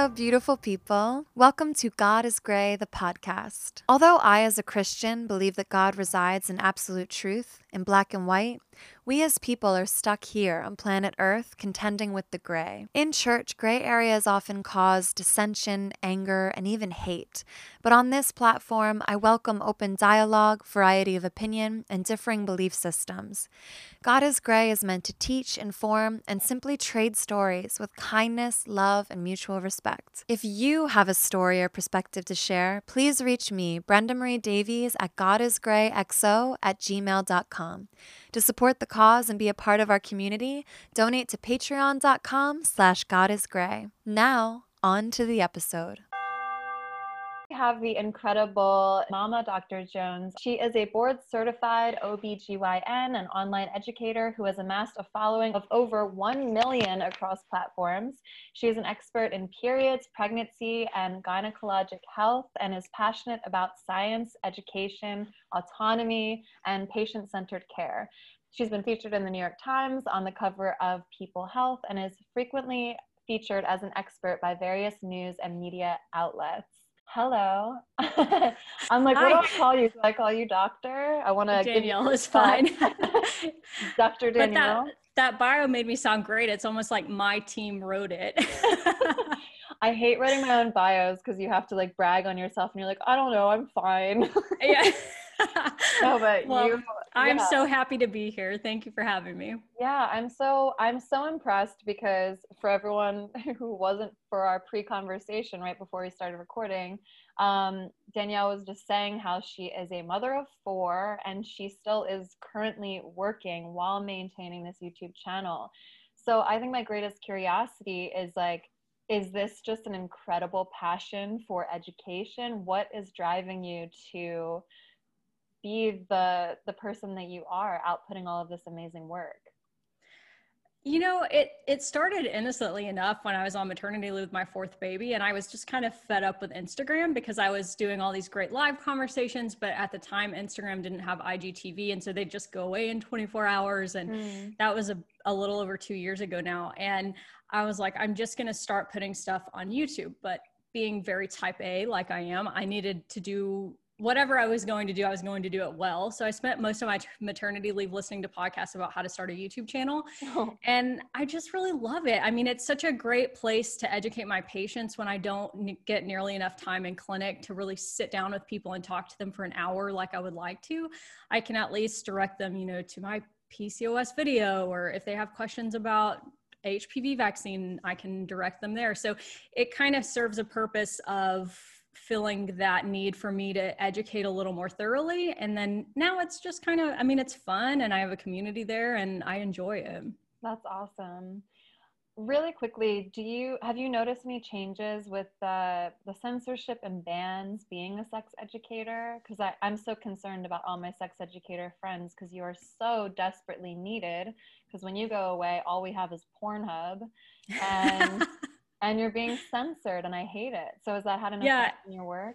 Hello, beautiful people. Welcome to God is Gray, the podcast. Although I, as a Christian, believe that God resides in absolute truth, in black and white, we as people are stuck here on planet Earth contending with the gray. In church, gray areas often cause dissension, anger, and even hate. But on this platform, I welcome open dialogue, variety of opinion, and differing belief systems. God is Gray is meant to teach, inform, and simply trade stories with kindness, love, and mutual respect. If you have a story or perspective to share, please reach me, Brenda Marie Davies, at godisgrayxo@gmail.com. To support the cause and be a part of our community, donate to patreon.com/godisgray. Now, on to the episode. We have the incredible Mama Dr. Jones. She is a board-certified OBGYN and online educator who has amassed a following of over 1 million across platforms. She is an expert in periods, pregnancy, and gynecologic health and is passionate about science, education, autonomy, and patient-centered care. She's been featured in the New York Times on the cover of People Health and is frequently featured as an expert by various news and media outlets. Hello. I'm like, Hi. what do I call you? Do I call you doctor? I want to give you Danielle is fine. Dr. But Danielle. that bio made me sound great. It's almost like my team wrote it. I hate writing my own bios because you have to like brag on yourself and you're like, I don't know, I'm fine. Yeah. No, but Well, you, I'm yeah. so happy to be here. Thank you for having me. Yeah, I'm so impressed because for everyone who wasn't for our pre-conversation right before we started recording, Danielle was just saying how she is a mother of 4 and she still is currently working while maintaining this YouTube channel. So I think my greatest curiosity is like, is this just an incredible passion for education? What is driving you to be the person that you are, outputting all of this amazing work? You know, it started innocently enough when I was on maternity leave with my 4th baby, and I was just kind of fed up with Instagram because I was doing all these great live conversations, but at the time Instagram didn't have IGTV, and so they'd just go away in 24 hours, and that was a little over 2 years ago now. And I was like, I'm just going to start putting stuff on YouTube, but being very type A like I am, I needed to do whatever I was going to do, I was going to do it well. So I spent most of my maternity leave listening to podcasts about how to start a YouTube channel. Oh. And I just really love it. I mean, it's such a great place to educate my patients when I don't get nearly enough time in clinic to really sit down with people and talk to them for an hour like I would like to. I can at least direct them, to my PCOS video, or if they have questions about HPV vaccine, I can direct them there. So it kind of serves a purpose of filling that need for me to educate a little more thoroughly. And then now it's just kind of, it's fun and I have a community there and I enjoy it. That's awesome. Really quickly, have you noticed any changes with the censorship and bans being a sex educator? Because I'm so concerned about all my sex educator friends because you are so desperately needed. Because when you go away, all we have is Pornhub, and and you're being censored, and I hate it. So has that had an effect on your work?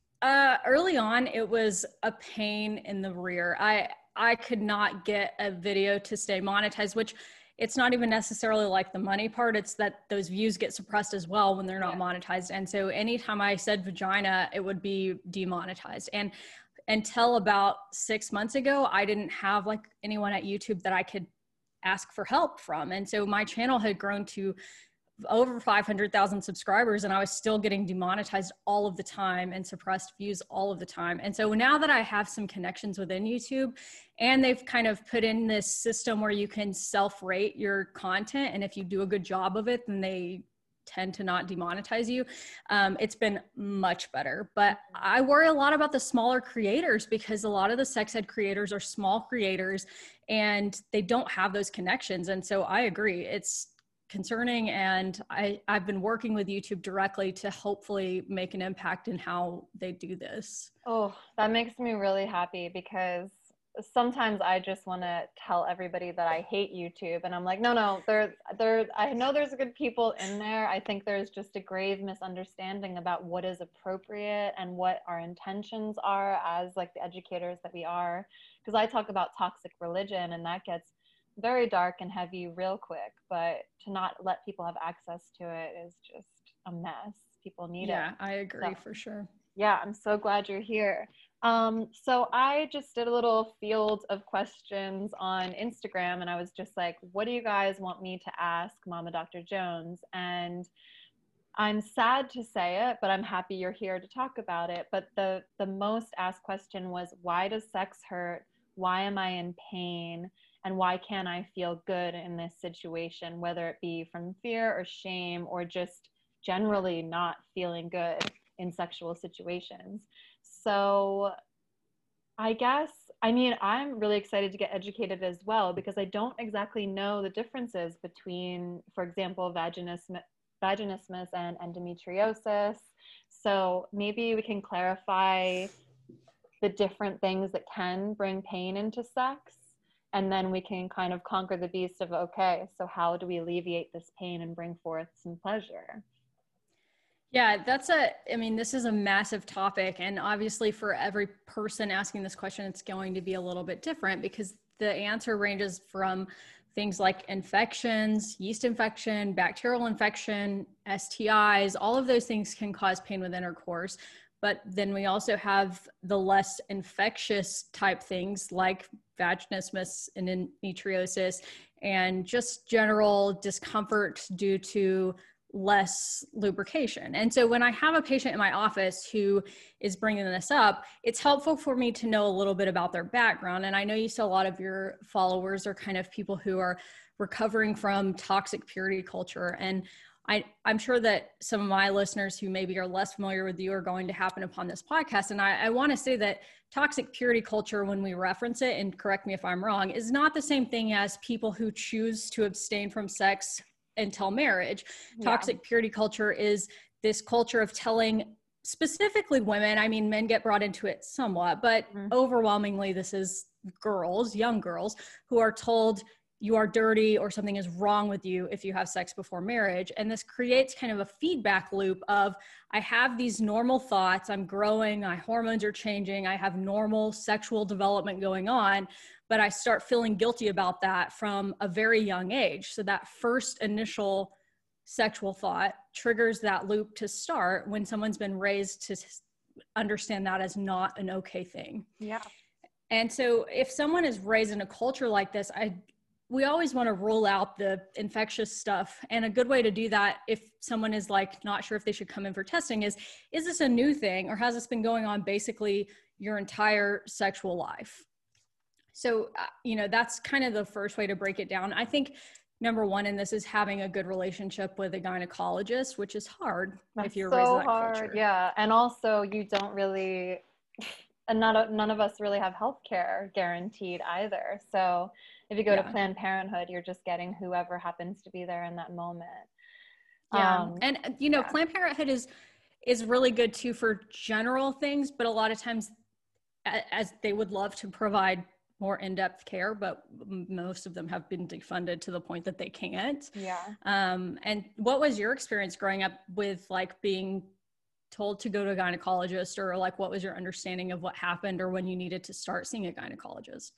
Early on, it was a pain in the rear. I could not get a video to stay monetized, which it's not even necessarily like the money part. It's that those views get suppressed as well when they're not monetized. And so anytime I said vagina, it would be demonetized. And until about 6 months ago, I didn't have like anyone at YouTube that I could ask for help from. And so my channel had grown to over 500,000 subscribers and I was still getting demonetized all of the time and suppressed views all of the time. And so now that I have some connections within YouTube and they've kind of put in this system where you can self-rate your content, and if you do a good job of it, then they tend to not demonetize you. It's been much better, but I worry a lot about the smaller creators because a lot of the sex ed creators are small creators and they don't have those connections. And so I agree, it's concerning, and I've been working with YouTube directly to hopefully make an impact in how they do this. Oh, that makes me really happy because sometimes I just want to tell everybody that I hate YouTube, and I'm like, no, I know there's good people in there. I think there's just a grave misunderstanding about what is appropriate and what our intentions are as like the educators that we are. Because I talk about toxic religion, and that gets very dark and heavy real quick, but to not let people have access to it is just a mess. People need it. Yeah, I agree for sure. Yeah, I'm so glad you're here. So I just did a little field of questions on Instagram, and I was just like, what do you guys want me to ask Mama Dr. Jones? And I'm sad to say it, but I'm happy you're here to talk about it. But the most asked question was, why does sex hurt? Why am I in pain? And why can't I feel good in this situation, whether it be from fear or shame or just generally not feeling good in sexual situations? So I guess, I mean, I'm really excited to get educated as well, because I don't exactly know the differences between, for example, vaginismus and endometriosis. So maybe we can clarify the different things that can bring pain into sex, and then we can kind of conquer the beast of, okay, so how do we alleviate this pain and bring forth some pleasure? Yeah, this is a massive topic. And obviously for every person asking this question, it's going to be a little bit different, because the answer ranges from things like infections, yeast infection, bacterial infection, STIs, all of those things can cause pain with intercourse. But then we also have the less infectious type things like vaginismus and endometriosis, and just general discomfort due to less lubrication. And so when I have a patient in my office who is bringing this up, it's helpful for me to know a little bit about their background. And I know you said a lot of your followers are kind of people who are recovering from toxic purity culture. And I'm sure that some of my listeners who maybe are less familiar with you are going to happen upon this podcast. And I want to say that toxic purity culture, when we reference it, and correct me if I'm wrong, is not the same thing as people who choose to abstain from sex until marriage. Toxic purity culture is this culture of telling specifically women, I mean, men get brought into it somewhat, but overwhelmingly this is girls, young girls, who are told you are dirty or something is wrong with you if you have sex before marriage. And this creates kind of a feedback loop of, I have these normal thoughts, I'm growing, my hormones are changing, I have normal sexual development going on, but I start feeling guilty about that from a very young age. So that first initial sexual thought triggers that loop to start when someone's been raised to understand that as not an okay thing. Yeah. And so if someone is raised in a culture like this, we always want to rule out the infectious stuff. And a good way to do that, if someone is like not sure if they should come in for testing, is this a new thing, or has this been going on basically your entire sexual life? So, that's kind of the first way to break it down. I think number one in this is having a good relationship with a gynecologist, which is hard if you're raised in that culture. Yeah. And also you don't really, and none of us really have healthcare guaranteed either. So if you go to Planned Parenthood, you're just getting whoever happens to be there in that moment. Yeah. Planned Parenthood is really good too for general things, but a lot of times as they would love to provide more in-depth care, but most of them have been defunded to the point that they can't. Yeah. And what was your experience growing up with like being told to go to a gynecologist, or like what was your understanding of what happened or when you needed to start seeing a gynecologist?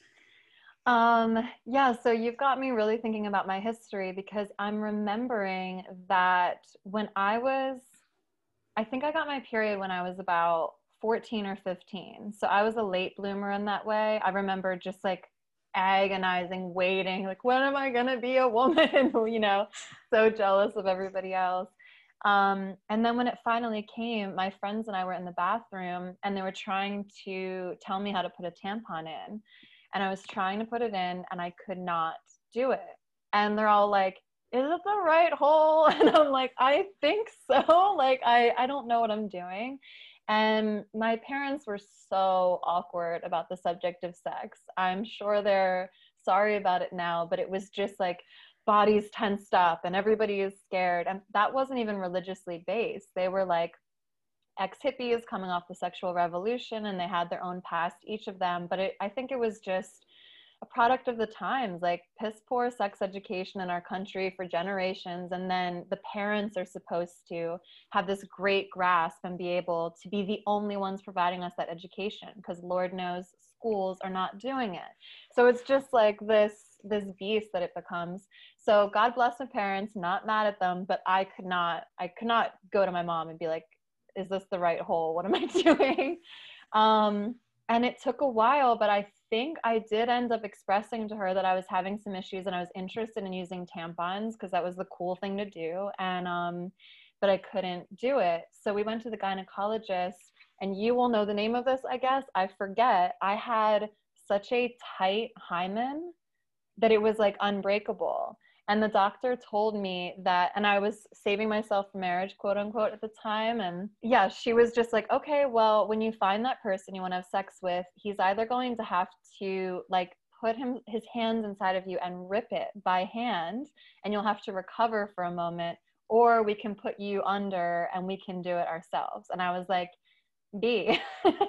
So you've got me really thinking about my history, because I'm remembering that when I think I got my period when I was about 14 or 15. So I was a late bloomer in that way. I remember just like agonizing, waiting, like, when am I going to be a woman? So jealous of everybody else. And then when it finally came, my friends and I were in the bathroom and they were trying to tell me how to put a tampon in. And I was trying to put it in and I could not do it. And they're all like, is it the right hole? And I'm like, I think so. Like, I don't know what I'm doing. And my parents were so awkward about the subject of sex. I'm sure they're sorry about it now, but it was just like bodies tensed up and everybody is scared. And that wasn't even religiously based. They were like ex-hippies coming off the sexual revolution, and they had their own past, each of them. But I think it was just a product of the times, like piss poor sex education in our country for generations. And then the parents are supposed to have this great grasp and be able to be the only ones providing us that education, because Lord knows schools are not doing it. So it's just like this this beast that it becomes. So God bless my parents, not mad at them, but I could not go to my mom and be like, is this the right hole? What am I doing? And it took a while, but I think I did end up expressing to her that I was having some issues and I was interested in using tampons because that was the cool thing to do. And, but I couldn't do it. So we went to the gynecologist, and you will know the name of this, I guess. I forget. I had such a tight hymen that it was like unbreakable. And the doctor told me that, and I was saving myself for marriage, quote unquote, at the time. And yeah, she was just like, okay, well, when you find that person you want to have sex with, he's either going to have to like put his hands inside of you and rip it by hand, and you'll have to recover for a moment, or we can put you under and we can do it ourselves. And I was like, B.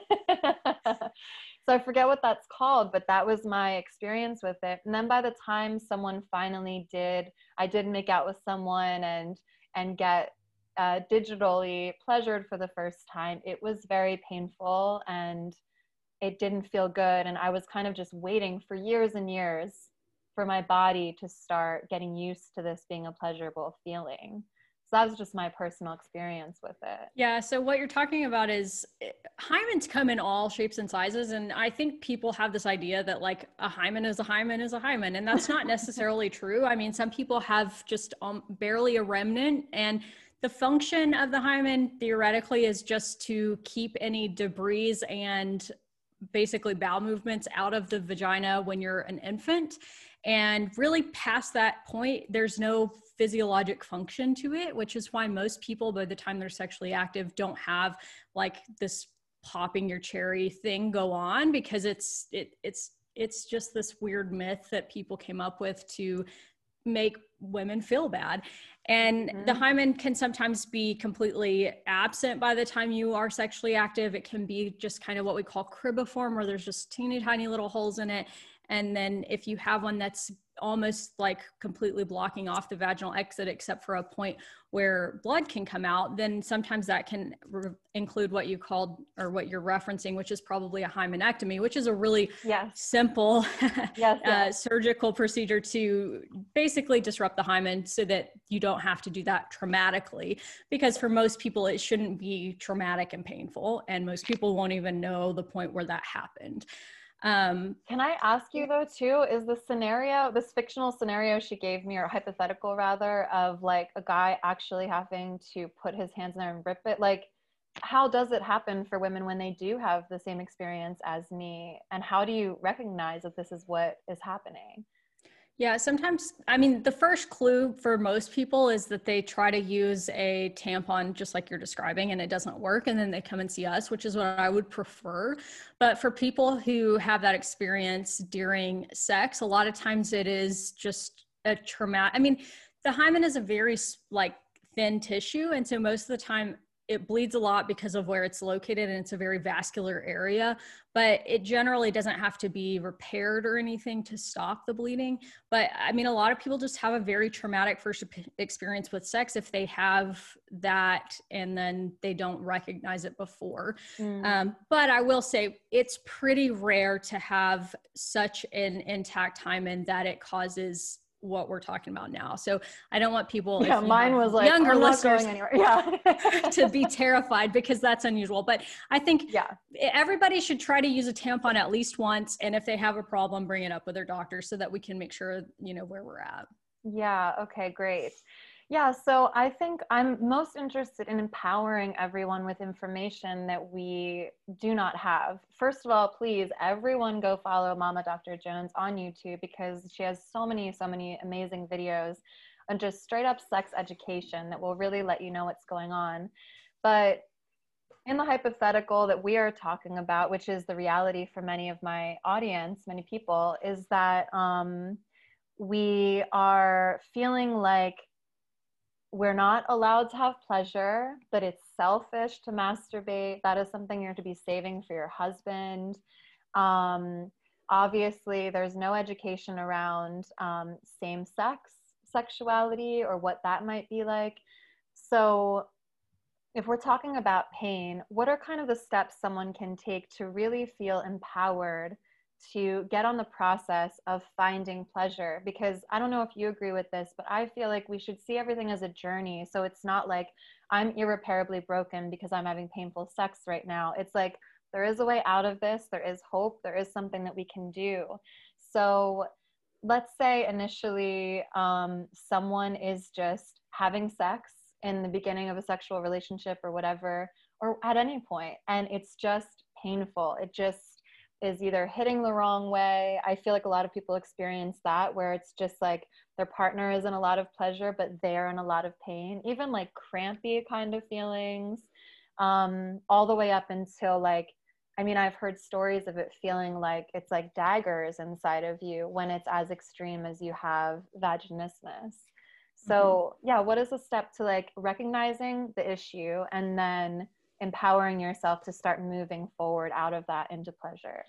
So I forget what that's called, but that was my experience with it. And then by the time someone finally I did make out with someone and get digitally pleasured for the first time, it was very painful and it didn't feel good. And I was kind of just waiting for years and years for my body to start getting used to this being a pleasurable feeling. So that was just my personal experience with it. Yeah. So what you're talking about is hymens come in all shapes and sizes. And I think people have this idea that like a hymen is a hymen is a hymen. And that's not necessarily true. I mean, some people have just barely a remnant, and the function of the hymen theoretically is just to keep any debris and basically bowel movements out of the vagina when you're an infant. And really past that point, there's no physiologic function to it, which is why most people, by the time they're sexually active, don't have like this popping your cherry thing go on, because it's just this weird myth that people came up with to make women feel bad. And the hymen can sometimes be completely absent by the time you are sexually active. It can be just kind of what we call cribiform, where there's just teeny tiny little holes in it. And then if you have one that's almost like completely blocking off the vaginal exit, except for a point where blood can come out, then sometimes that can include what you called, or what you're referencing, which is probably a hymenectomy, which is a really simple surgical procedure to basically disrupt the hymen so that you don't have to do that traumatically. Because for most people, it shouldn't be traumatic and painful, and most people won't even know the point where that happened. Can I ask you though too, is the scenario, this fictional scenario she gave me, or hypothetical rather, of like a guy actually having to put his hands in there and rip it, like how does it happen for women when they do have the same experience as me? And how do you recognize that this is what is happening? Yeah, sometimes, I mean, the first clue for most people is that they try to use a tampon just like you're describing and it doesn't work. And then they come and see us, which is what I would prefer. But for people who have that experience during sex, a lot of times it is just a traumatic. I mean, the hymen is a very like thin tissue. And so most of the time it bleeds a lot because of where it's located, and it's a very vascular area, but it generally doesn't have to be repaired or anything to stop the bleeding. But I mean, a lot of people just have a very traumatic first experience with sex if they have that and then they don't recognize it before. But I will say it's pretty rare to have such an intact hymen that it causes what we're talking about now. So I don't want people, mine was like younger listeners, to be terrified, because that's unusual. But I think everybody should try to use a tampon at least once. And if they have a problem, bring it up with their doctor so that we can make sure, where we're at. Yeah. Okay, great. Yeah. So I think I'm most interested in empowering everyone with information that we do not have. First of all, please, everyone go follow Mama Dr. Jones on YouTube, because she has so many amazing videos on just straight up sex education that will really let you know what's going on. But in the hypothetical that we are talking about, which is the reality for many of my audience, many people, is that we are feeling like we're not allowed to have pleasure, that it's selfish to masturbate. That is something you're to be saving for your husband. Obviously, there's no education around same-sex sexuality or what that might be like. So if we're talking about pain, what are kind of the steps someone can take to really feel empowered to get on the process of finding pleasure, because I don't know if you agree with this, but I feel like we should see everything as a journey. So it's not like I'm irreparably broken because I'm having painful sex right now. It's like there is a way out of this. There is hope. There is something that we can do. So let's say initially someone is just having sex in the beginning of a sexual relationship or whatever, or at any point, and it's just painful. It just is either hitting the wrong way. I feel like a lot of people experience that, where it's just like their partner is in a lot of pleasure, but they're in a lot of pain, even like crampy kind of feelings, all the way up until like, I mean, I've heard stories of it feeling like it's like daggers inside of you when it's as extreme as you have vaginismus. So yeah, what is a step to like recognizing the issue and then empowering yourself to start moving forward out of that into pleasure?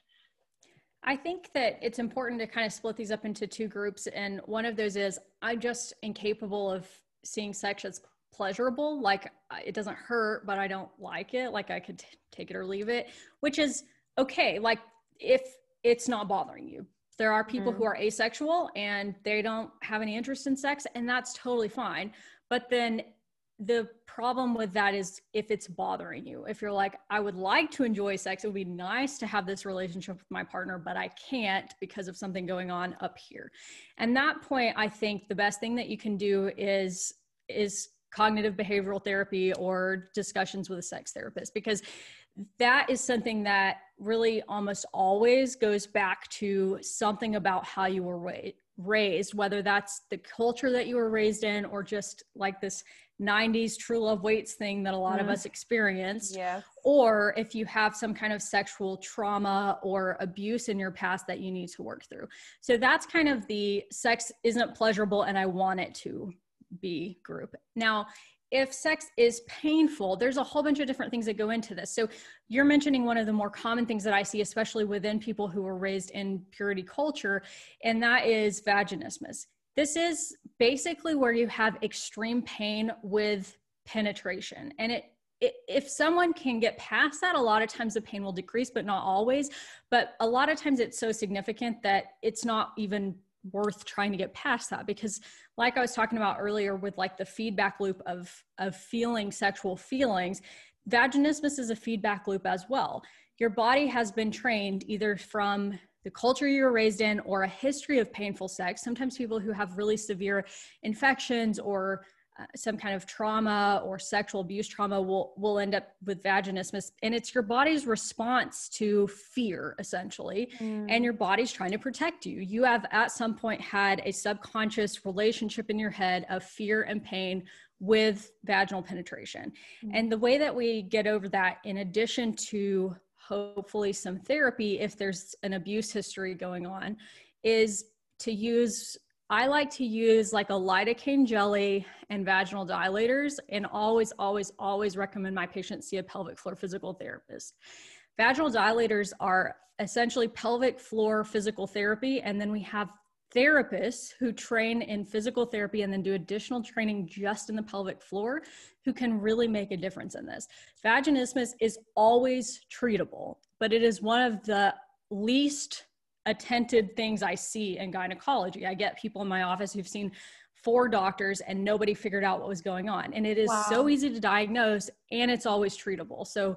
I think that it's important to kind of split these up into two groups. And one of those is I'm just incapable of seeing sex as pleasurable. Like it doesn't hurt, but I don't like it. Like I could take it or leave it, which is okay. Like if it's not bothering you. There are people who are asexual and they don't have any interest in sex, and that's totally fine. But then the problem with that is if it's bothering you, if you're like, I would like to enjoy sex, it would be nice to have this relationship with my partner, but I can't because of something going on up here. And that point, I think the best thing that you can do is cognitive behavioral therapy or discussions with a sex therapist, because that is something that really almost always goes back to something about how you were raised, whether that's the culture that you were raised in or just like this 90s true love waits thing that a lot of us experienced. Yes. Or if you have some kind of sexual trauma or abuse in your past that you need to work through. So that's kind of the sex isn't pleasurable and I want it to be group. Now, if sex is painful, there's a whole bunch of different things that go into this. So you're mentioning one of the more common things that I see, especially within people who were raised in purity culture, and that is vaginismus. This is basically where you have extreme pain with penetration. And if someone can get past that, a lot of times the pain will decrease, but not always. But a lot of times it's so significant that it's not even worth trying to get past that, because like I was talking about earlier with like the feedback loop of feeling sexual feelings, vaginismus is a feedback loop as well. Your body has been trained either from the culture you were raised in or a history of painful sex. Sometimes people who have really severe infections or some kind of trauma or sexual abuse trauma will end up with vaginismus. And it's your body's response to fear, essentially. And your body's trying to protect you. You have at some point had a subconscious relationship in your head of fear and pain with vaginal penetration. And the way that we get over that, in addition to hopefully some therapy, if there's an abuse history going on, is to use, I like to use like a lidocaine jelly and vaginal dilators, and always, always, always recommend my patients see a pelvic floor physical therapist. Vaginal dilators are essentially pelvic floor physical therapy. And then we have therapists who train in physical therapy and then do additional training just in the pelvic floor who can really make a difference in this. Vaginismus is always treatable, but it is one of the least attended things I see in gynecology. I get people in my office who've seen 4 doctors and nobody figured out what was going on. And it is so easy to diagnose, and it's always treatable. So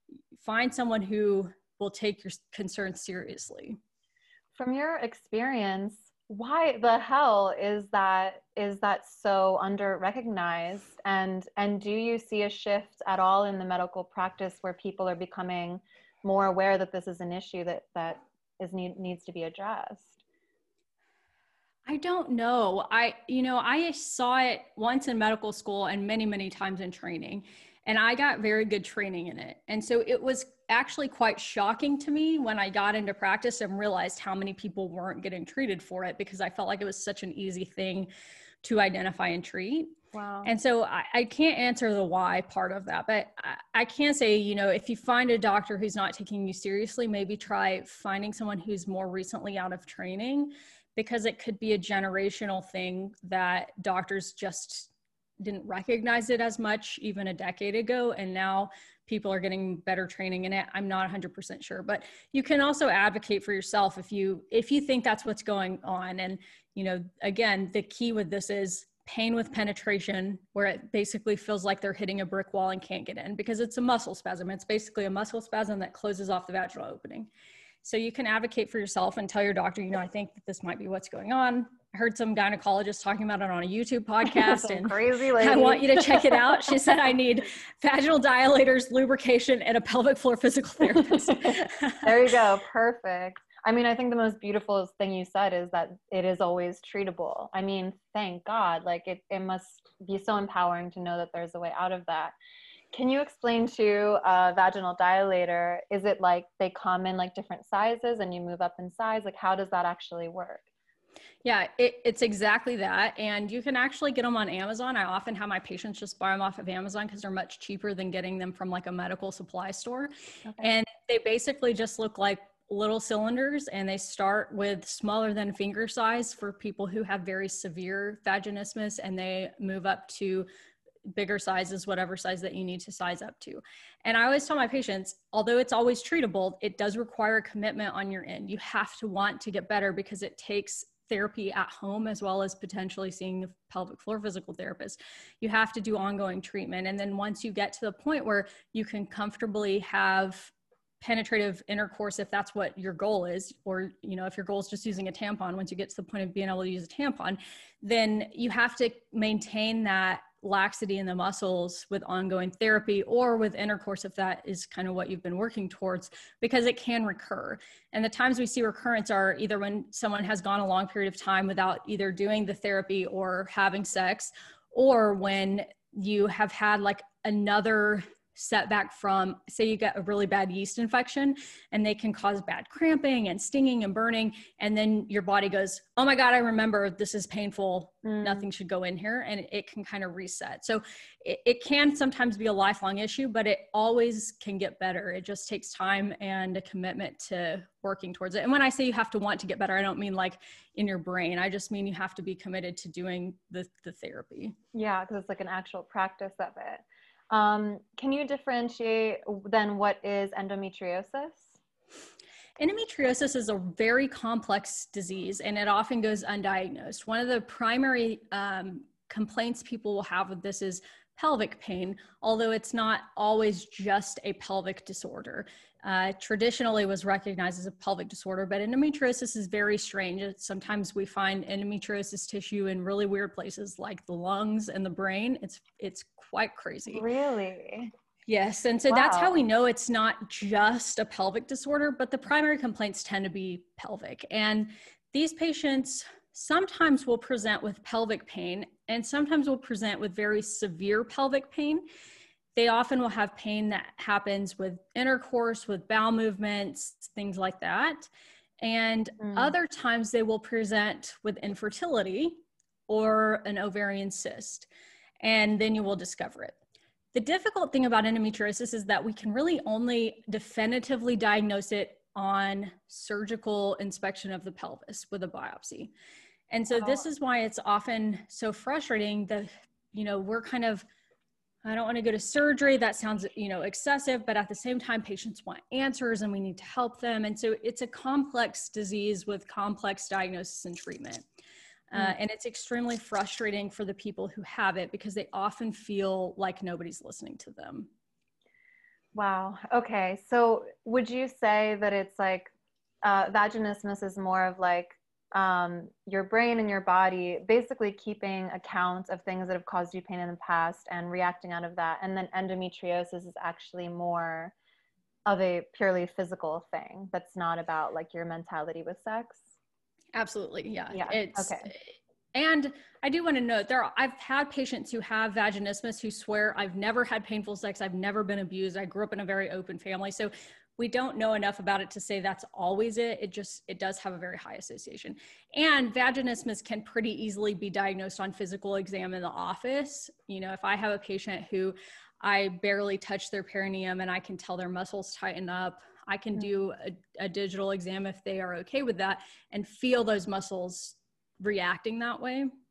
find someone who will take your concerns seriously. From your experience, why the hell is that so under recognized? And do you see a shift at all in the medical practice where people are becoming more aware that this is an issue that needs to be addressed? I don't know. I saw it once in medical school and many, many times in training, and I got very good training in it. And so it was actually quite shocking to me when I got into practice and realized how many people weren't getting treated for it, because I felt like it was such an easy thing to identify and treat. Wow. And so I can't answer the why part of that, but I can say, if you find a doctor who's not taking you seriously, maybe try finding someone who's more recently out of training, because it could be a generational thing that doctors just didn't recognize it as much even a decade ago. And now people are getting better training in it. I'm not 100% sure, but you can also advocate for yourself if you think that's what's going on. And, you know, again, the key with this is pain with penetration, where it basically feels like they're hitting a brick wall and can't get in, because it's a muscle spasm. It's basically a muscle spasm that closes off the vaginal opening. So you can advocate for yourself and tell your doctor, you know, I think that this might be what's going on. I heard some gynecologist talking about it on a YouTube podcast, and crazy lady. I want you to check it out. She said, I need vaginal dilators, lubrication, and a pelvic floor physical therapist. There you go. Perfect. I mean, I think the most beautiful thing you said is that it is always treatable. I mean, thank God, like it must be so empowering to know that there's a way out of that. Can you explain to a vaginal dilator, is it like they come in like different sizes and you move up in size? Like, how does that actually work? Yeah, it's exactly that. And you can actually get them on Amazon. I often have my patients just buy them off of Amazon because they're much cheaper than getting them from like a medical supply store. Okay. And they basically just look like little cylinders, and they start with smaller than finger size for people who have very severe vaginismus, and they move up to bigger sizes, whatever size that you need to size up to. And I always tell my patients, although it's always treatable, it does require a commitment on your end. You have to want to get better, because it takes therapy at home as well as potentially seeing the pelvic floor physical therapist. You have to do ongoing treatment. And then once you get to the point where you can comfortably have penetrative intercourse, if that's what your goal is, or, you know, if your goal is just using a tampon, once you get to the point of being able to use a tampon, then you have to maintain that laxity in the muscles with ongoing therapy, or with intercourse, if that is kind of what you've been working towards, because it can recur. And the times we see recurrence are either when someone has gone a long period of time without either doing the therapy or having sex, or when you have had like another setback from, say you get a really bad yeast infection, and they can cause bad cramping and stinging and burning. And then your body goes, oh my God, I remember this is painful. Nothing should go in here. And it can kind of reset. So it can sometimes be a lifelong issue, but it always can get better. It just takes time and a commitment to working towards it. And when I say you have to want to get better, I don't mean like in your brain. I just mean you have to be committed to doing the therapy. Yeah, because it's like an actual practice of it. Can you differentiate then what is endometriosis? Endometriosis is a very complex disease, and it often goes undiagnosed. One of the primary complaints people will have with this is pelvic pain, although it's not always just a pelvic disorder. Traditionally was recognized as a pelvic disorder, but endometriosis is very strange. Sometimes we find endometriosis tissue in really weird places like the lungs and the brain. It's quite crazy. Really? Yes. And so that's how we know it's not just a pelvic disorder, but the primary complaints tend to be pelvic. And these patients sometimes will present with pelvic pain, and sometimes will present with very severe pelvic pain. They often will have pain that happens with intercourse, with bowel movements, things like that. And other times they will present with infertility or an ovarian cyst, and then you will discover it. The difficult thing about endometriosis is that we can really only definitively diagnose it on surgical inspection of the pelvis with a biopsy. And so this is why it's often so frustrating that, you know, we're kind of, I don't want to go to surgery. That sounds, you know, excessive, but at the same time, patients want answers and we need to help them. And so it's a complex disease with complex diagnosis and treatment. And it's extremely frustrating for the people who have it, because they often feel like nobody's listening to them. Wow. Okay. So would you say that it's like vaginismus is more of like your brain and your body basically keeping account of things that have caused you pain in the past and reacting out of that, and then endometriosis is actually more of a purely physical thing that's not about like your mentality with sex? Absolutely. Yeah. It's okay. And I do want to note I've had patients who have vaginismus who swear, I've never had painful sex. I've never been abused. I grew up in a very open family. So we don't know enough about it to say that's always it. It does have a very high association. And vaginismus can pretty easily be diagnosed on physical exam in the office. You know, if I have a patient who I barely touch their perineum and I can tell their muscles tighten up, I can do a digital exam if they are okay with that and feel those muscles reacting that way.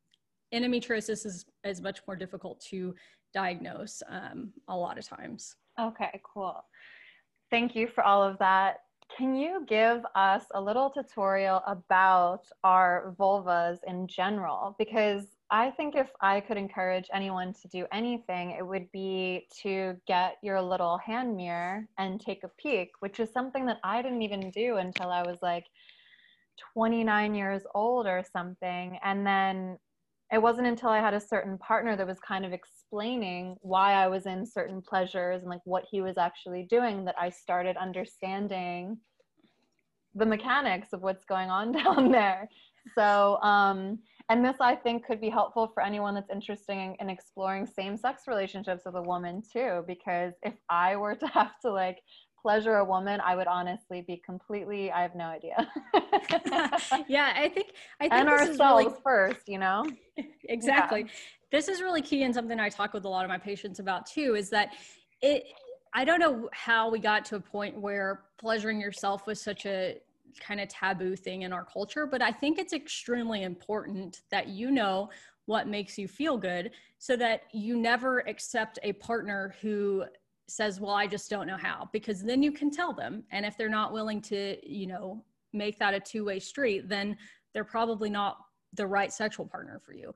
endometriosis is much more difficult to diagnose a lot of times. Okay, cool. Thank you for all of that. Can you give us a little tutorial about our vulvas in general? Because I think if I could encourage anyone to do anything, it would be to get your little hand mirror and take a peek, which is something that I didn't even do until I was like 29 years old or something. And then it wasn't until I had a certain partner that was kind of explaining why I was in certain pleasures and like what he was actually doing that I started understanding the mechanics of what's going on down there. So, and this I think could be helpful for anyone that's interested in exploring same-sex relationships with a woman too, because if I were to have to like pleasure a woman, I would honestly be completely, I have no idea. Yeah, I think and this ourselves is really, first, you know? exactly. Yeah. This is really key, and something I talk with a lot of my patients about too, is that I don't know how we got to a point where pleasuring yourself was such a kind of taboo thing in our culture, but I think it's extremely important that you know what makes you feel good so that you never accept a partner who says, well, I just don't know how, because then you can tell them. And if they're not willing to, you know, make that a two-way street, then they're probably not the right sexual partner for you.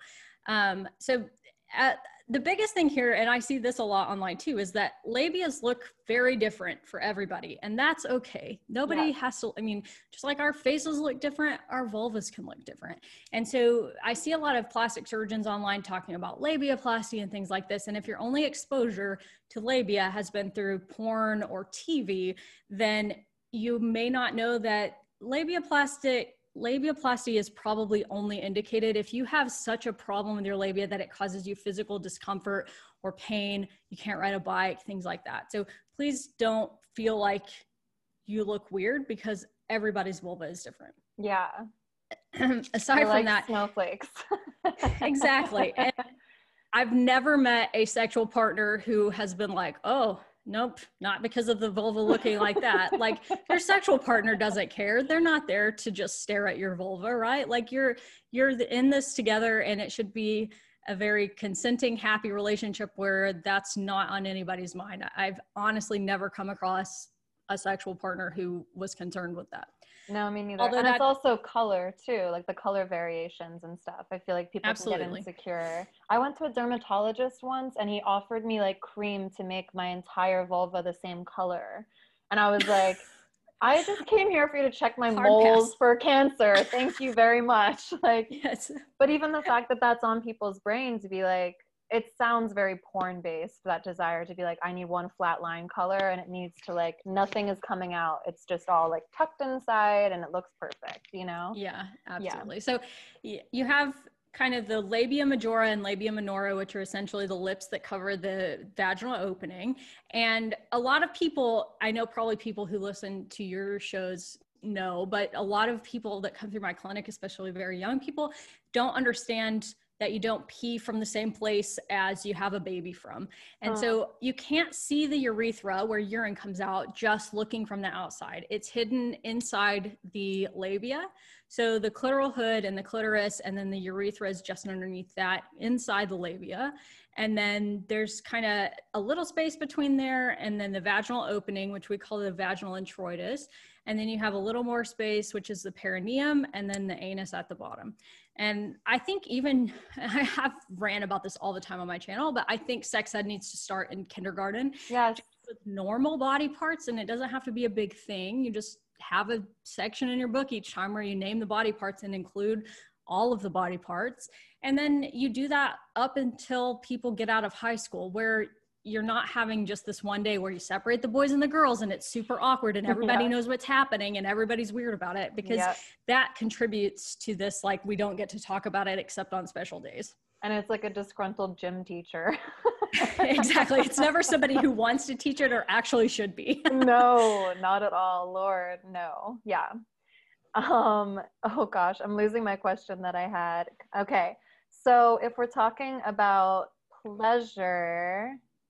The biggest thing here, and I see this a lot online too, is that labias look very different for everybody, and that's okay. Nobody has to, I mean, just like our faces look different, our vulvas can look different. And so I see a lot of plastic surgeons online talking about labiaplasty and things like this. And if your only exposure to labia has been through porn or TV, then you may not know that labiaplasty is probably only indicated if you have such a problem with your labia that it causes you physical discomfort or pain, you can't ride a bike, things like that. So please don't feel like you look weird, because everybody's vulva is different. Yeah. Aside You're from like that, snowflakes. exactly. And I've never met a sexual partner who has been like, oh, nope, not because of the vulva looking like that. Like, your sexual partner doesn't care. They're not there to just stare at your vulva, right? Like, you're in this together, and it should be a very consenting, happy relationship where that's not on anybody's mind. I've honestly never come across a sexual partner who was concerned with that. No, me neither. Although and it's also color too, like the color variations and stuff. I feel like people can get insecure. I went to a dermatologist once, and he offered me like cream to make my entire vulva the same color. And I was like, I just came here for you to check my moles for cancer. Thank you very much. Like, yes. But even the fact that that's on people's brains to be like, it sounds very porn based, that desire to be like, I need one flat line color, and it needs to like, nothing is coming out. It's just all like tucked inside and it looks perfect, you know? Yeah, absolutely. Yeah. So you have kind of the labia majora and labia minora, which are essentially the lips that cover the vaginal opening. And a lot of people, I know probably people who listen to your shows know, but a lot of people that come through my clinic, especially very young people, don't understand that you don't pee from the same place as you have a baby from. And so you can't see the urethra where urine comes out just looking from the outside. It's hidden inside the labia. So the clitoral hood and the clitoris, and then the urethra is just underneath that inside the labia. And then there's kind of a little space between there and then the vaginal opening, which we call the vaginal introitus. And then you have a little more space, which is the perineum, and then the anus at the bottom. And I think even, I have ran about this all the time on my channel, but I think sex ed needs to start in kindergarten. Yes. Just with normal body parts, and it doesn't have to be a big thing. You just have a section in your book each time where you name the body parts and include all of the body parts. And then you do that up until people get out of high school, where you're not having just this one day where you separate the boys and the girls and it's super awkward and everybody knows what's happening and everybody's weird about it, because that contributes to this, like, we don't get to talk about it except on special days. And it's like a disgruntled gym teacher. Exactly. It's never somebody who wants to teach it or actually should be. No, not at all. Lord, no. Yeah. Oh gosh, I'm losing my question that I had. Okay. So if we're talking about pleasure,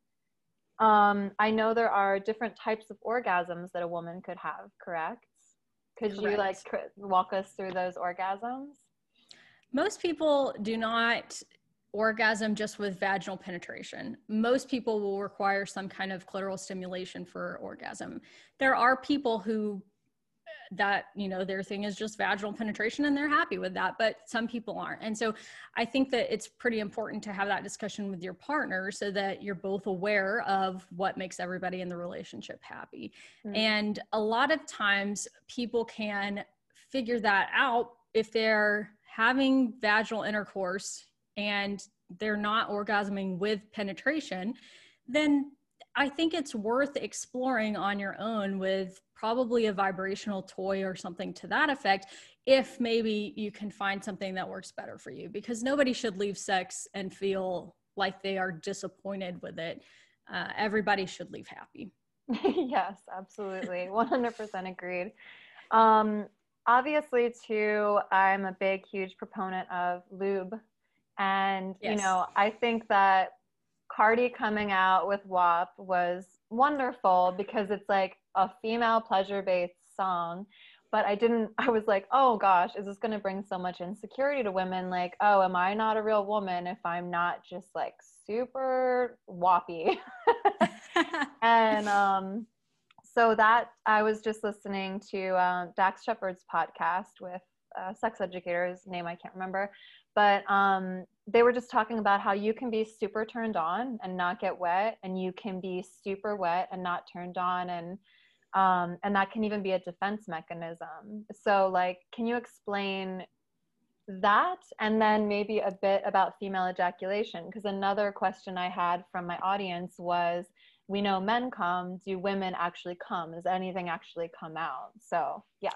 I know there are different types of orgasms that a woman could have, correct? Could you like walk us through those orgasms? Most people do not orgasm just with vaginal penetration. Most people will require some kind of clitoral stimulation for orgasm. There are people who their thing is just vaginal penetration and they're happy with that, but some people aren't. And so I think that it's pretty important to have that discussion with your partner so that you're both aware of what makes everybody in the relationship happy. And a lot of times people can figure that out if they're having vaginal intercourse and they're not orgasming with penetration, then I think it's worth exploring on your own with probably a vibrational toy or something to that effect, if maybe you can find something that works better for you, because nobody should leave sex and feel like they are disappointed with it. Everybody should leave happy. Yes, absolutely. 100% agreed. Obviously too, I'm a big, huge proponent of lube. And, Yes. I think that Cardi coming out with WAP was wonderful because it's like a female pleasure-based song. But I was like, oh gosh, is this going to bring so much insecurity to women? Like, oh, am I not a real woman if I'm not just like super wappy? And so that I was just listening to Dax Shepard's podcast with a sex educator's name I can't remember. But they were just talking about how you can be super turned on and not get wet, and you can be super wet and not turned on, and that can even be a defense mechanism. So, like, can you explain that, and then maybe a bit about female ejaculation? Because another question I had from my audience was, we know men come, do women actually come? Does anything actually come out? So, yes.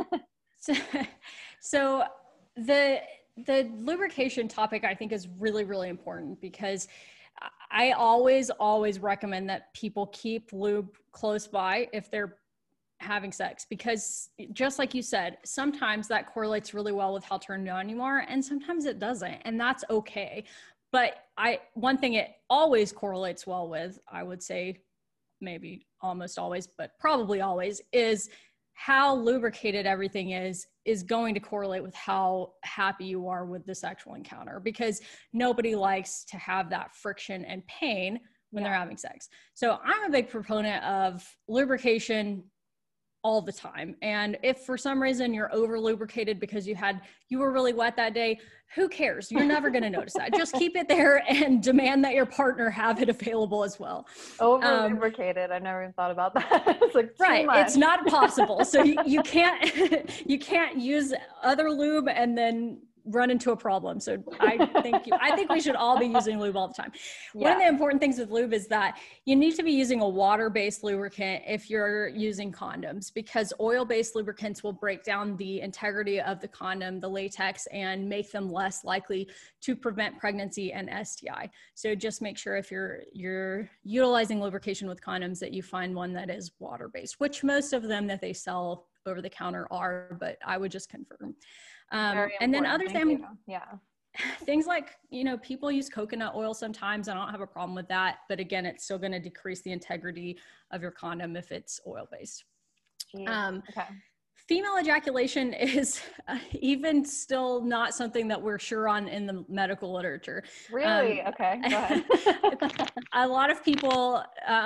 So the lubrication topic, I think, is really, really important, because I always recommend that people keep lube close by if they're having sex, because just like you said, sometimes that correlates really well with how turned on you are, and sometimes it doesn't, and that's okay. But one thing it always correlates well with, I would say maybe almost always, but probably always, is how lubricated everything is going to correlate with how happy you are with the sexual encounter, because nobody likes to have that friction and pain when they're having sex. So I'm a big proponent of lubrication all the time. And if for some reason you're over lubricated because you were really wet that day, who cares? You're never going to notice that. Just keep it there and demand that your partner have it available as well. Over lubricated. I never even thought about that. It's like right. Too much. It's not possible. So you can't use other lube and then run into a problem. So I think we should all be using lube all the time. Yeah. One of the important things with lube is that you need to be using a water-based lubricant if you're using condoms, because oil-based lubricants will break down the integrity of the condom, the latex, and make them less likely to prevent pregnancy and STI. So just make sure if you're utilizing lubrication with condoms that you find one that is water-based, which most of them that they sell over the counter are, but I would just confirm. And then other things, things like, people use coconut oil sometimes. I don't have a problem with that, but again, it's still going to decrease the integrity of your condom if it's oil-based. Okay. Female ejaculation is even still not something that we're sure on in the medical literature. Really? Okay, go ahead. A lot of people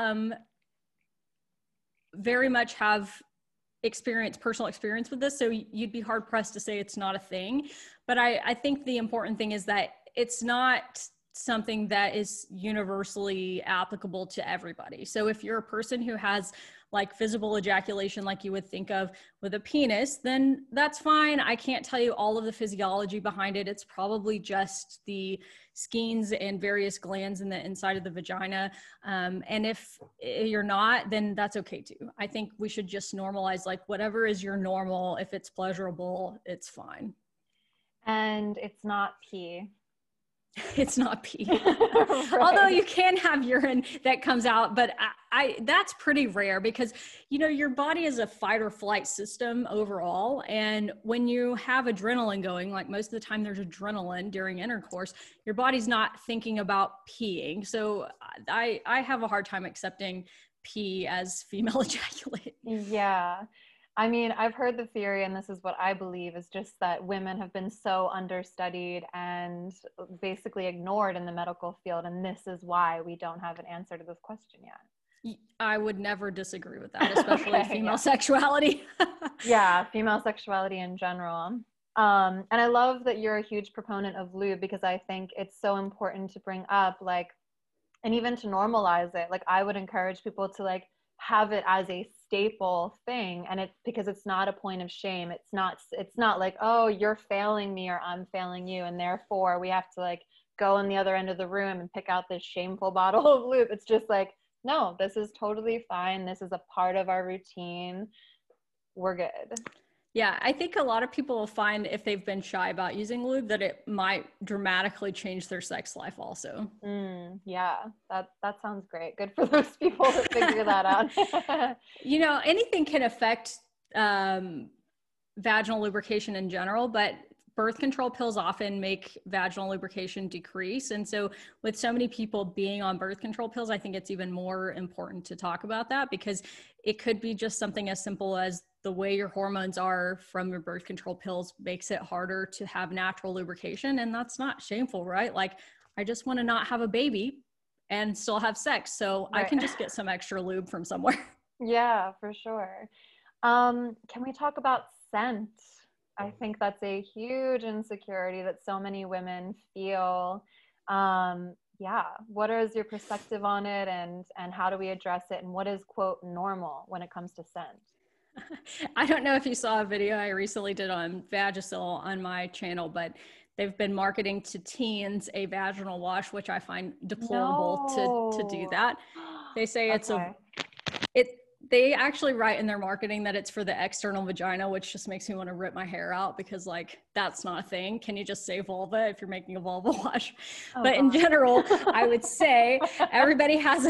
very much have personal experience with this, so you'd be hard pressed to say it's not a thing. But I think the important thing is that it's not something that is universally applicable to everybody. So if you're a person who has like visible ejaculation like you would think of with a penis, then that's fine. I can't tell you all of the physiology behind it. It's probably just the skenes and various glands in the inside of the vagina. And if you're not, then that's okay too. I think we should just normalize, like, whatever is your normal. If it's pleasurable, it's fine. And it's not pee. It's not pee. Right. Although you can have urine that comes out, but that's pretty rare, because your body is a fight or flight system overall, and when you have adrenaline going, like most of the time there's adrenaline during intercourse, your body's not thinking about peeing. So I have a hard time accepting pee as female ejaculate. Yeah. I mean, I've heard the theory, and this is what I believe, is just that women have been so understudied and basically ignored in the medical field. And this is why we don't have an answer to this question yet. I would never disagree with that, especially Okay, female sexuality. Yeah, female sexuality in general. And I love that you're a huge proponent of lube, because I think it's so important to bring up, like, and even to normalize it. Like, I would encourage people to like have it as a staple thing, and it's because it's not a point of shame. It's not like, oh, you're failing me or I'm failing you, and therefore we have to like go on the other end of the room and pick out this shameful bottle of lube. It's just like, no, this is totally fine. This is a part of our routine. We're good. Yeah, I think a lot of people will find, if they've been shy about using lube, that it might dramatically change their sex life also. Yeah, that sounds great. Good for those people to figure that out. You know, anything can affect vaginal lubrication in general, but birth control pills often make vaginal lubrication decrease. And so with so many people being on birth control pills, I think it's even more important to talk about that, because it could be just something as simple as the way your hormones are from your birth control pills makes it harder to have natural lubrication. And that's not shameful, right? Like, I just want to not have a baby and still have sex. So right. I can just get some extra lube from somewhere. Yeah, for sure. Can we talk about scent? I think that's a huge insecurity that so many women feel. Yeah, what is your perspective on it, and how do we address it, and what is, quote, normal when it comes to scent? I don't know if you saw a video I recently did on Vagisil on my channel, but they've been marketing to teens a vaginal wash, which I find deplorable to do that. They say they actually write in their marketing that it's for the external vagina, which just makes me want to rip my hair out, because like, that's not a thing. Can you just say vulva if you're making a vulva wash? But in general, I would say everybody has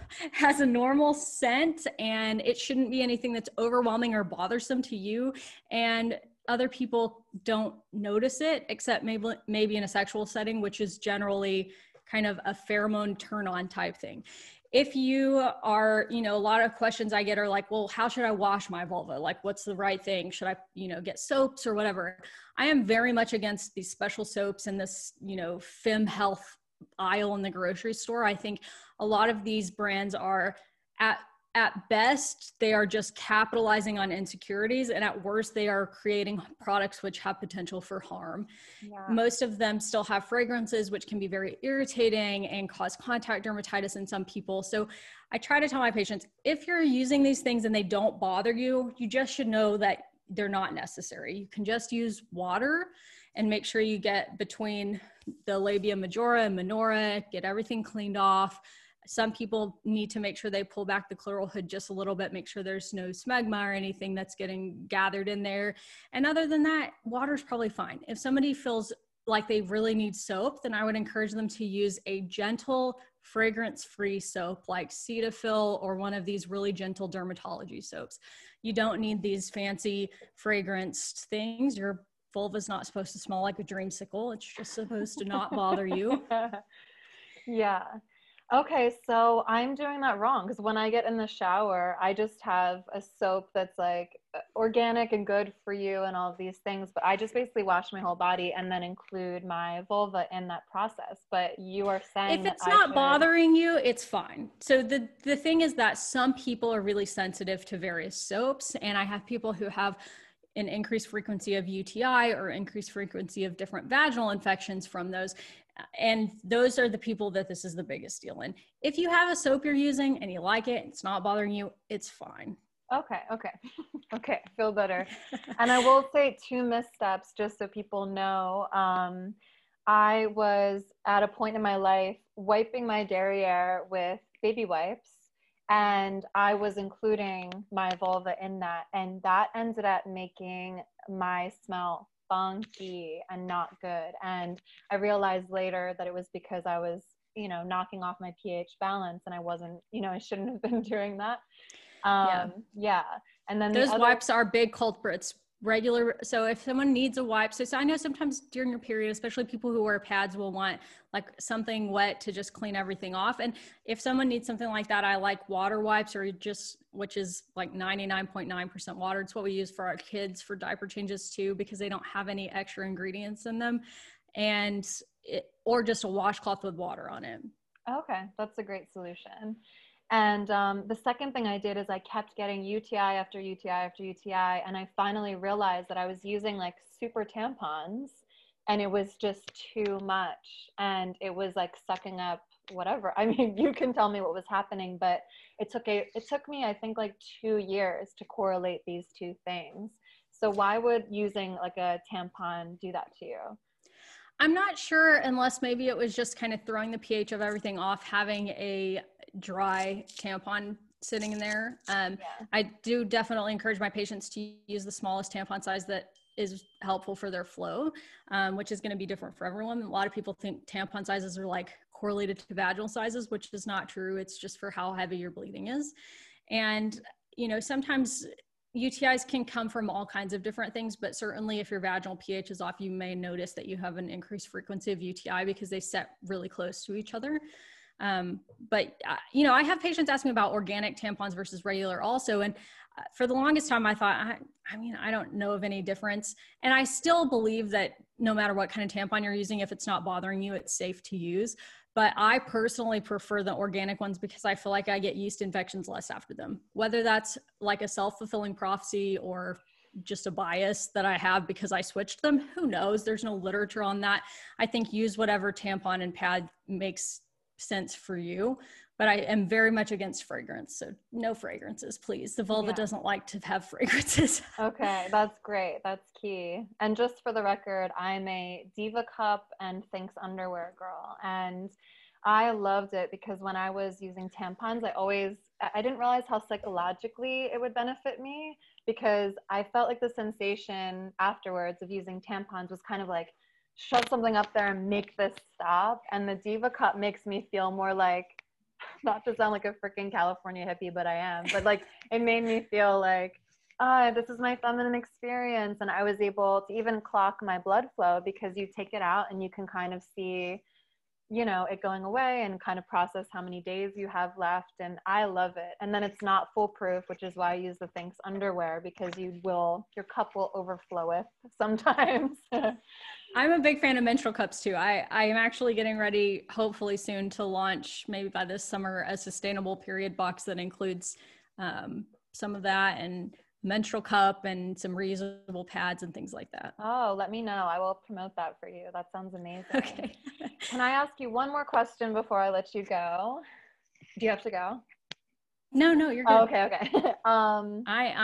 a normal scent, and it shouldn't be anything that's overwhelming or bothersome to you. And other people don't notice it, except maybe in a sexual setting, which is generally kind of a pheromone turn on type thing. If you are, a lot of questions I get are like, well, how should I wash my vulva? Like, what's the right thing? Should I, get soaps or whatever? I am very much against these special soaps and this, fem health aisle in the grocery store. I think a lot of these brands are at best, they are just capitalizing on insecurities, and at worst, they are creating products which have potential for harm. Yeah. Most of them still have fragrances, which can be very irritating and cause contact dermatitis in some people. So I try to tell my patients, if you're using these things and they don't bother you, you just should know that they're not necessary. You can just use water and make sure you get between the labia majora and minora, get everything cleaned off. Some people need to make sure they pull back the clitoral hood just a little bit, make sure there's no smegma or anything that's getting gathered in there. And other than that, water's probably fine. If somebody feels like they really need soap, then I would encourage them to use a gentle, fragrance-free soap like Cetaphil or one of these really gentle dermatology soaps. You don't need these fancy fragranced things. Your vulva's not supposed to smell like a dreamsicle. It's just supposed to not bother you. Yeah. Okay, so I'm doing that wrong, because when I get in the shower, I just have a soap that's like organic and good for you and all of these things, but I just basically wash my whole body and then include my vulva in that process. But you are saying if it's not bothering you, it's fine. So the thing is that some people are really sensitive to various soaps, and I have people who have an increased frequency of UTI or increased frequency of different vaginal infections from those. And those are the people that this is the biggest deal in. If you have a soap you're using and you like it, it's not bothering you, it's fine. Okay. Okay, feel better. And I will say 2 missteps just so people know. I was at a point in my life wiping my derriere with baby wipes, and I was including my vulva in that, and that ended up making my smell funky and not good. And I realized later that it was because I was, knocking off my pH balance, and I wasn't, I shouldn't have been doing that. Yeah. And then those wipes are big culprits regular. So if someone needs a wipe, so I know sometimes during your period, especially people who wear pads will want like something wet to just clean everything off. And if someone needs something like that, I like water wipes, or just, which is like 99.9% water. It's what we use for our kids for diaper changes too, because they don't have any extra ingredients in them. And or just a washcloth with water on it. Okay, that's a great solution. And the second thing I did is I kept getting UTI after UTI after UTI. And I finally realized that I was using like super tampons and it was just too much. And it was like sucking up whatever. I mean, you can tell me what was happening, but it took me, I think, like 2 years to correlate these two things. So why would using like a tampon do that to you? I'm not sure, unless maybe it was just kind of throwing the pH of everything off, having a dry tampon sitting in there. I do definitely encourage my patients to use the smallest tampon size that is helpful for their flow, which is going to be different for everyone. A lot of people think tampon sizes are like correlated to vaginal sizes, which is not true. It's just for how heavy your bleeding is. And, you know, sometimes UTIs can come from all kinds of different things, but certainly if your vaginal pH is off, you may notice that you have an increased frequency of UTI because they set really close to each other. But you know, I have patients ask me about organic tampons versus regular also. And for the longest time, I thought, I mean, I don't know of any difference. And I still believe that no matter what kind of tampon you're using, if it's not bothering you, it's safe to use. But I personally prefer the organic ones because I feel like I get yeast infections less after them, whether that's like a self-fulfilling prophecy or just a bias that I have because I switched them. Who knows? There's no literature on that. I think use whatever tampon and pad makes sense for you, but I am very much against fragrance. So no fragrances, please. The vulva doesn't like to have fragrances. Okay, that's great. That's key. And just for the record, I'm a Diva Cup and Thinx underwear girl. And I loved it because when I was using tampons, I didn't realize how psychologically it would benefit me, because I felt like the sensation afterwards of using tampons was kind of like, shove something up there and make this stop. And the Diva Cup makes me feel more like, not to sound like a freaking California hippie, but I am, but like it made me feel like, this is my feminine experience. And I was able to even clock my blood flow because you take it out and you can kind of see, you know, it going away and kind of process how many days you have left. And I love it. And then it's not foolproof, which is why I use the Thinx underwear, because your cup will overflow it sometimes. I'm a big fan of menstrual cups too. I am actually getting ready, hopefully soon, to launch maybe by this summer a sustainable period box that includes some of that, and menstrual cup and some reusable pads and things like that. Oh, let me know. I will promote that for you. That sounds amazing. Okay. Can I ask you one more question before I let you go? Do you have to go? No, you're good. Oh, okay. I'm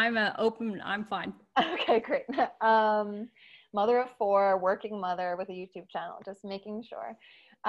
fine. Okay, great. Mother of 4, working mother with a YouTube channel, just making sure.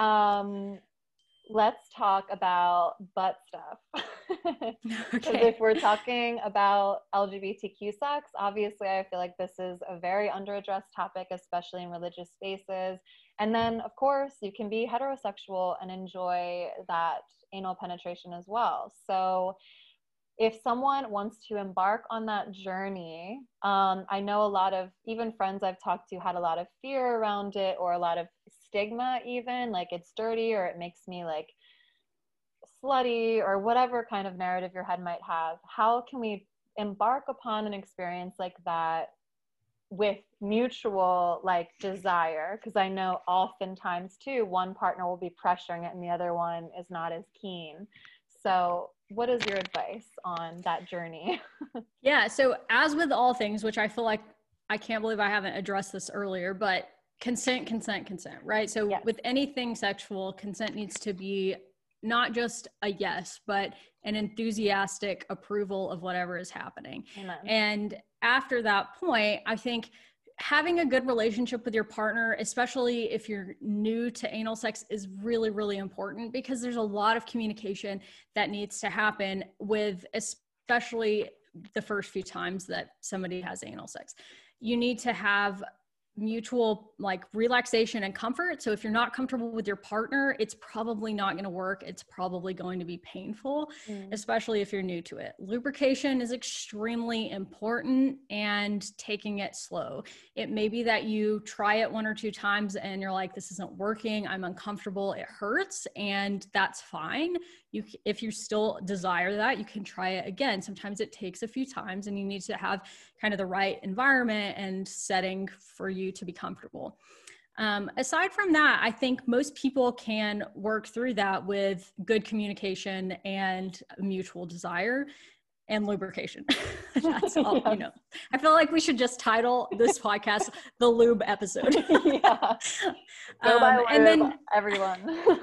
Let's talk about butt stuff. Because if we're talking about LGBTQ sex, obviously I feel like this is a very underaddressed topic, especially in religious spaces. And then, of course, you can be heterosexual and enjoy that anal penetration as well. So if someone wants to embark on that journey, I know a lot of, even friends I've talked to had a lot of fear around it, or a lot of stigma even, like it's dirty, or it makes me like slutty, or whatever kind of narrative your head might have. How can we embark upon an experience like that with mutual like desire? Because I know oftentimes too, one partner will be pressuring it and the other one is not as keen. So what is your advice on that journey? Yeah. So as with all things, which I feel like, I can't believe I haven't addressed this earlier, but consent, right? So yes, with anything sexual, consent needs to be not just a yes, but an enthusiastic approval of whatever is happening. Amen. And after that point, I think having a good relationship with your partner, especially if you're new to anal sex, is really, really important, because there's a lot of communication that needs to happen with, especially the first few times that somebody has anal sex. You need to have mutual like relaxation and comfort. So if you're not comfortable with your partner, it's probably not going to work. It's probably going to be painful, especially if you're new to it. Lubrication is extremely important, and taking it slow. It may be that you try it 1 or 2 times and you're like, this isn't working, I'm uncomfortable, it hurts, and that's fine. If you still desire that, you can try it again. Sometimes it takes a few times, and you need to have kind of the right environment and setting for you to be comfortable. Aside from that, I think most people can work through that with good communication and mutual desire and lubrication. That's all, you know. I feel like we should just title this podcast the lube episode. Yeah. Go by lube, and then everyone.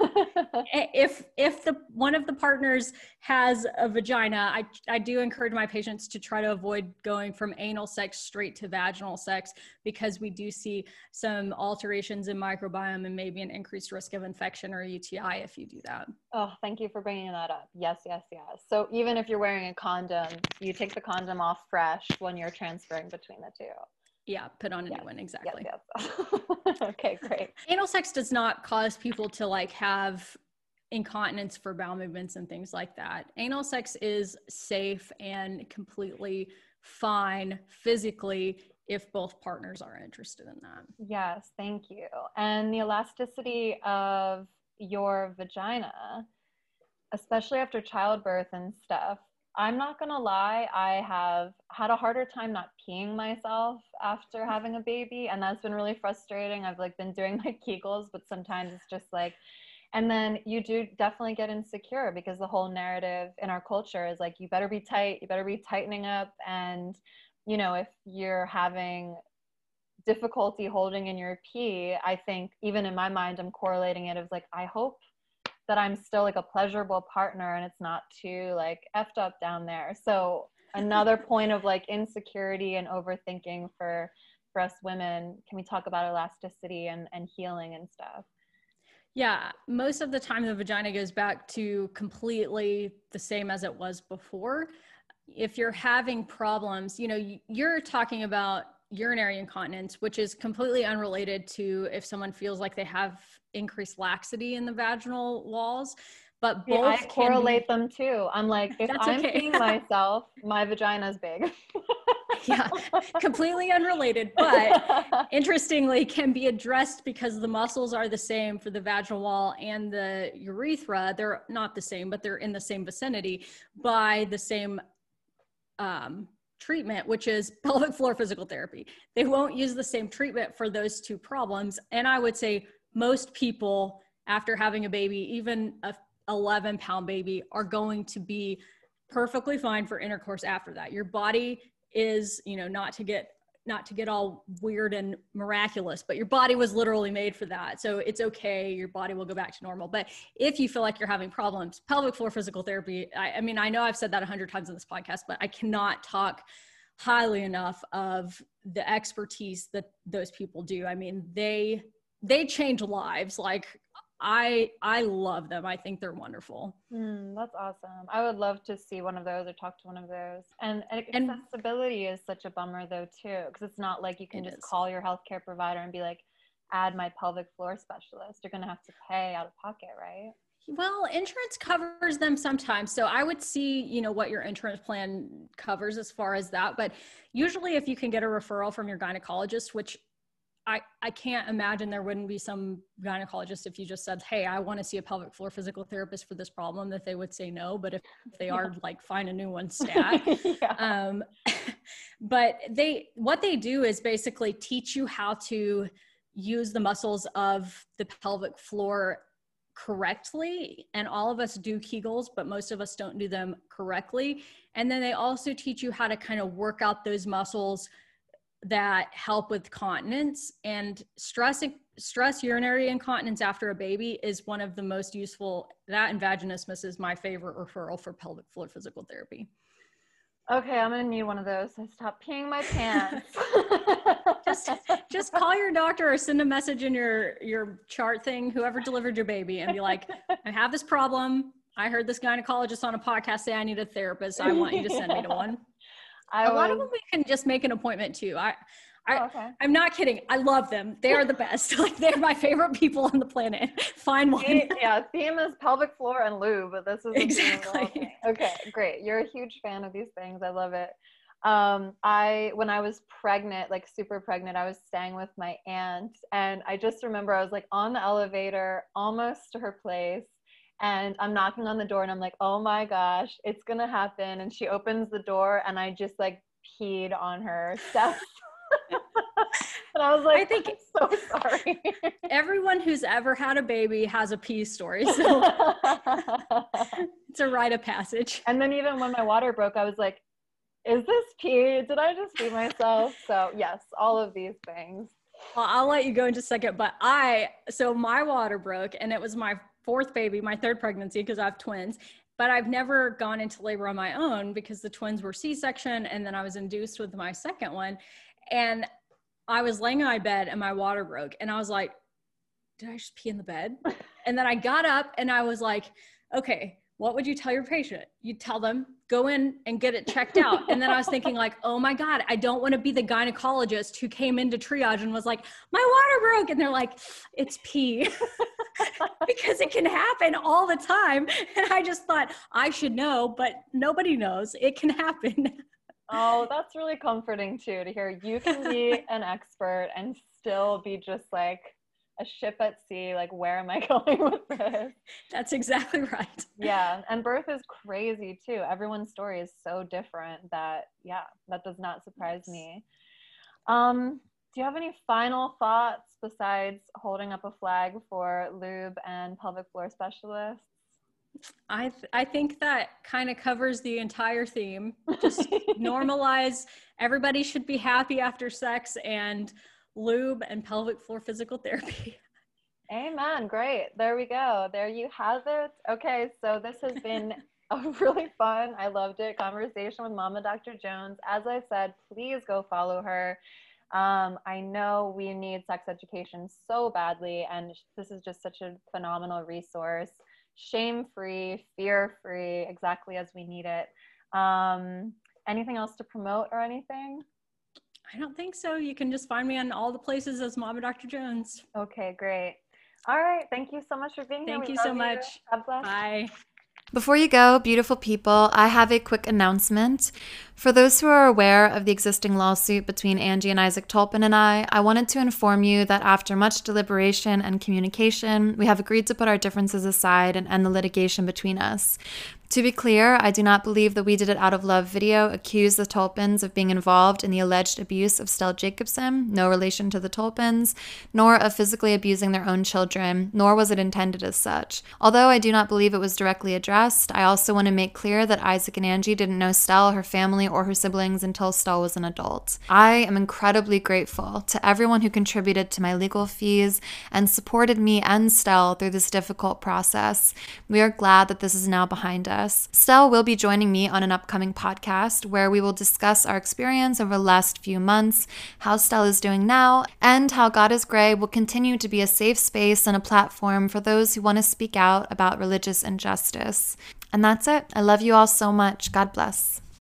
if one of the partners has a vagina, I do encourage my patients to try to avoid going from anal sex straight to vaginal sex, because we do see some alterations in microbiome and maybe an increased risk of infection or UTI if you do that. Oh, thank you for bringing that up. Yes, yes, yes. So even if you're wearing a condom, you take the condom off fresh when you're transferring between the two. Yeah, put on a new one, exactly. Yes. Okay, great. Anal sex does not cause people to like have incontinence for bowel movements and things like that. Anal sex is safe and completely fine physically if both partners are interested in that. Yes, thank you. And the elasticity of your vagina, especially after childbirth and stuff, I'm not gonna lie, I have had a harder time not peeing myself after having a baby, and that's been really frustrating. I've like been doing my Kegels, but sometimes it's just like, and then you do definitely get insecure, because the whole narrative in our culture is like, you better be tight, you better be tightening up. And, you know, if you're having difficulty holding in your pee, I think even in my mind, I'm correlating it as like, I hope that I'm still like a pleasurable partner and it's not too like effed up down there. So another point of like insecurity and overthinking for us women. Can we talk about elasticity and healing and stuff? Yeah, most of the time the vagina goes back to completely the same as it was before. If you're having problems, you know, you're talking about urinary incontinence, which is completely unrelated to if someone feels like they have increased laxity in the vaginal walls, but both I correlate them too. I'm like, if I'm peeing myself, my vagina's big. Yeah, completely unrelated, but interestingly can be addressed because the muscles are the same for the vaginal wall and the urethra. They're not the same, but they're in the same vicinity by the same treatment, which is pelvic floor physical therapy. They won't use the same treatment for those two problems. And I would say most people after having a baby, even a 11-pound baby, are going to be perfectly fine for intercourse after that. Your body is, you know, not to get all weird and miraculous, but your body was literally made for that. So it's okay. Your body will go back to normal. But if you feel like you're having problems, pelvic floor physical therapy, I mean, I know I've said that 100 times in this podcast, but I cannot talk highly enough of the expertise that those people do. I mean, they change lives. Like I love them. I think they're wonderful. That's awesome. I would love to see one of those or talk to one of those. And accessibility is such a bummer though too, because it's not like you can just call your healthcare provider and be like, add my pelvic floor specialist. You're going to have to pay out of pocket, right? Well, insurance covers them sometimes. So I would see, you know, what your insurance plan covers as far as that. But usually if you can get a referral from your gynecologist, which I can't imagine there wouldn't be some gynecologist, if you just said, hey, I want to see a pelvic floor physical therapist for this problem, that they would say no. But if they are, like, find a new one stat. But what they do is basically teach you how to use the muscles of the pelvic floor correctly. And all of us do Kegels, but most of us don't do them correctly. And then they also teach you how to kind of work out those muscles that help with continence. And stress urinary incontinence after a baby is one of the most useful. That and vaginismus is my favorite referral for pelvic floor physical therapy. Okay, I'm gonna need one of those. I stop peeing my pants. just call your doctor or send a message in your chart thing, whoever delivered your baby, and be like, I have this problem. I heard this gynecologist on a podcast say I need a therapist. I want you to send me to one. A lot of them we can just make an appointment too. Okay. I'm not kidding. I love them. They are the best. Like, they're my favorite people on the planet. Find one. Theme is pelvic floor and lube, but this is the exactly. theme. Okay, great. You're a huge fan of these things. I love it. When I was pregnant, like super pregnant, I was staying with my aunt, and I just remember I was like on the elevator, almost to her place, and I'm knocking on the door, and I'm like, oh my gosh, it's gonna happen. And she opens the door, and I just like peed on her steps. And I was like, I think I'm so sorry. Everyone who's ever had a baby has a pee story. So it's a rite of passage. And then even when my water broke, I was like, is this pee? Did I just pee myself? So yes, all of these things. Well, I'll let you go in just a second, but so my water broke, and it was my fourth baby, my third pregnancy, because I have twins, but I've never gone into labor on my own because the twins were C-section, and then I was induced with my second one. And I was laying in my bed and my water broke, and I was like, did I just pee in the bed? And then I got up and I was like, okay, what would you tell your patient? You'd tell them, go in and get it checked out. And then I was thinking like, oh my God, I don't want to be the gynecologist who came into triage and was like, my water broke. And they're like, it's pee. Because it can happen all the time. And I just thought I should know, but nobody knows. It can happen. Oh, that's really comforting too, to hear you can be an expert and still be just like a ship at sea. Like, where am I going with this? That's exactly right. Yeah. And birth is crazy too. Everyone's story is so different that does not surprise me. Do you have any final thoughts besides holding up a flag for lube and pelvic floor specialists? I think that kind of covers the entire theme. Just normalize. Everybody should be happy after sex, and lube and pelvic floor physical therapy. Amen. Great. There we go. There you have it. Okay. So this has been a really fun, I loved it, conversation with Mama Dr. Jones. As I said, please go follow her. I know we need sex education so badly, and this is just such a phenomenal resource. Shame-free, fear-free, exactly as we need it. Anything else to promote or anything? I don't think so. You can just find me on all the places as Mama Dr. Jones. Okay, great. All right. Thank you so much for being here. Thank you so much. God bless. Bye. Before you go, beautiful people, I have a quick announcement. For those who are aware of the existing lawsuit between Angie and Isaac Tolpin and I wanted to inform you that after much deliberation and communication, we have agreed to put our differences aside and end the litigation between us. To be clear, I do not believe the We Did It Out of Love video accused the Tolpins of being involved in the alleged abuse of Stell Jacobson, no relation to the Tolpins, nor of physically abusing their own children, nor was it intended as such. Although I do not believe it was directly addressed, I also want to make clear that Isaac and Angie didn't know Stell, her family, or her siblings until Stell was an adult. I am incredibly grateful to everyone who contributed to my legal fees and supported me and Stell through this difficult process. We are glad that this is now behind us. Stell will be joining me on an upcoming podcast where we will discuss our experience over the last few months, how Stell is doing now, and how God is Grey will continue to be a safe space and a platform for those who want to speak out about religious injustice. And that's it. I love you all so much. God bless.